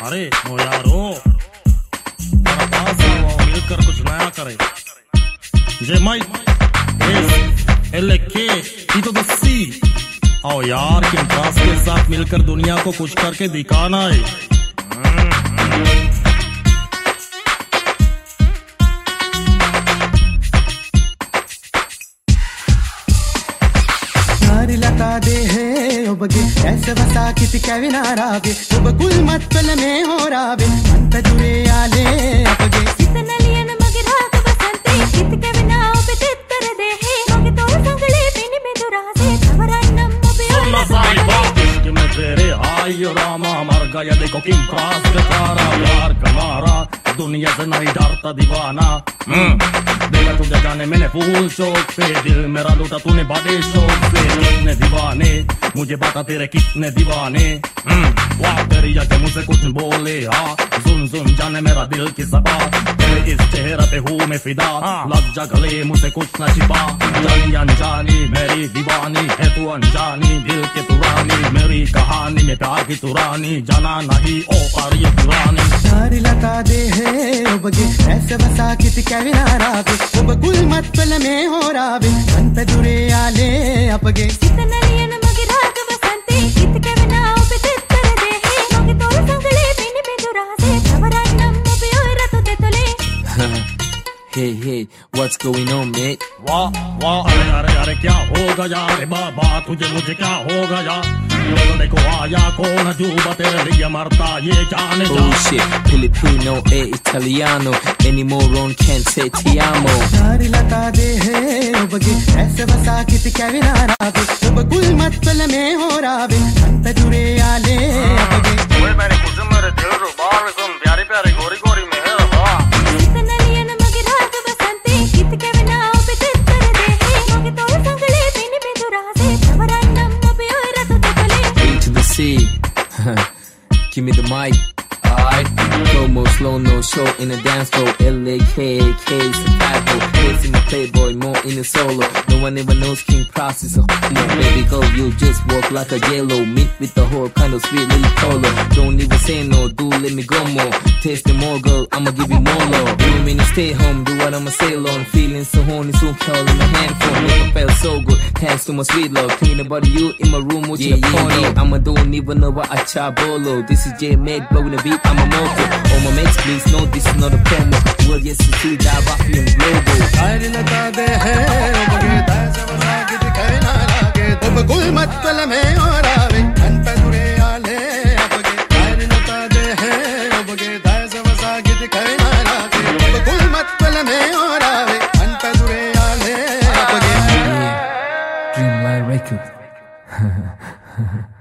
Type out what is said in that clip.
अरे ओ यारो जरा पास आओ, मिलकर कुछ नया करे। जे माइक एलके इतो द सी आओ यार, किम्प्रास के साथ मिलकर दुनिया को कुछ करके दिखाना है। लता दे है ಒಬ್ಬಗೆ ಎಸವಸ ಕಿತಿ ಕವಿನಾರಾವೆ ಒಬ್ಬ ಕುಲ್ ಮತ್ತಲನೆ ಹೋರಾವೆ ಅಂತ ದುರೆಯಾಲೆ ಅಪಗೆ ಸಿತನಲಿಯನ ಮಗೆ ರಾಗ ಬಸಂತೆ ಕಿತಿ ಕವಿನಾ ಒಬ್ಬ ತಿತ್ತರದೆ ಹೇ ಮಗೆ ತೋರ ಸಂಗಳೆ ಬಿನಿ ಬಿದುರಾಸೆ ಅವರನ್ನಂ ಒಬ್ಬೆ कि मैं तेरे आई रामा मर गया देखो किम्प्रास बेचारा प्यार कमारा दुनिया से नहीं डरता दीवाना। देखा तुझे जाने मैंने फूल शौक पे दिल मेरा लूटा तूने बड़े शौक से। कितने दीवाने मुझे बता तेरे कितने दीवाने। वाह तेरी आके मुझसे कुछ बोले हाँ सुन सुन जाने मेरा दिल की सपा तेरे इस चेहरे पे हूँ मैं फिदा। लग जा गले मुझसे कुछ न छिपा जानी अनजानी मेरी दीवानी है तू अनजानी दिल के तू रानी मेरी कहानी में प्यार की तू रानी जाना नहीं ओ पर ये पुरानी। सारी लता दे है ಒಬ್ಬಗೆ ಎಸವಸ ಕಿತಿ ಕವಿನಾರಾವೆ ಒಬ್ಬ ಕುಲ್ ಮತ್ತಲನೆ ಹೋರಾವೆ ಅಂತ ದುರೆಯಾಲೆ ಅಪಗೆ ಸಿತನಲಿಯನ ಮಗೆ ರಾಗ ಬಸಂತೆ ಕಿತಿ ಕವಿನಾ ಒಬ್ಬೆ ತಿತ್ತರದೆ ಹೇ ಮಗೆ ತೋರ ಸಂಗಳೆ ಬಿನಿ ಬಿದುರಾಸೆ ಅವರನ್ನಂ ಒಬ್ಬೆ ರತದೆ ತೊಲೆ। Hey, hey, what's going on, mate? वाह वाह अरे अरे अरे क्या हो गया रे बाबा तुझे मुझे क्या हो गया। देखो आया कौन अजूबा तेरे लिए मरता ये जाने जा। Oh shit, Filipino e Italiano, any moron can't say ti amo. सारी लता दे है ಒಬ್ಬಗೆ ಎಸವಸ ಕಿತಿ ಕವಿನಾರಾವೆ ಒಬ್ಬ ಕುಲ್ ಮತ್ತಲನೆ ಹೋರಾವೆ ಅಂತ ದುರೆಯಾಲೆ ಅಪಗೆ ओए मैंने कुछ मेरे दिल रुबा में तुम प्यारी प्यारी गोरी गोरी मेहर वाह ಸಿತನಲಿಯನ ಮಗೆ ರಾಗ ಬಸಂತೆ ಕಿತಿ ಕವಿನಾ ಒಬ್ಬೆ ತಿತ್ತರದೆ ಹೇ ಮಗೆ ತೋರ ಸಂಗಳೆ ಬಿನಿ ಬಿದುರಾಸೆ ಅವರನ್ನಂ ಒಬ್ಬೆ ರತದೆ ತೊಲೆ। To the sea. Give me the mic. Alright. Promo slow no show in the dance floor. LAKK Chicago. Facing the playboy more in the solo. No one ever knows King Cross is a homo. Baby girl, you just walk like a yellow. Meet with the whole kind of sweet little color. Don't even say no, do let me go more. Taste more girl, I'ma give you more love. You mean to stay home, do what I'ma say on. Feeling so horny, so cold in my hand phone. Never felt so good, thanks to my sweet love. Thinking about you in my room watching a porno. I'ma don't even know what I chabolo. This is J-Meg blowing the beat, I'm a motor. Oh my mates, please know this is not a promo. Well, yes, you see that Raffian logo. सारी लता दे है ಒಬ್ಬಗೆ ಎಸವಸ ಕಿತಿ ಕವಿನಾರಾವೆ ಒಬ್ಬ ಕುಲ್ ಮತ್ತಲನೆ ಹೋರಾವೆ ಅಂತ ದುರೆಯಾಲೆ ಅಪಗೆ ಸಾರಿ ಲತಾ ದे है ಒಬ್ಬಗೆ ಎಸವಸ ಕಿತಿ ಕವಿನಾರಾವೆ ಒಬ್ಬ ಕುಲ್ ಮತ್ತಲನೆ ಹೋರಾವೆ ಅಂತ ದುರೆಯಾಲೆ ಅಪಗೆ Dreamline Record.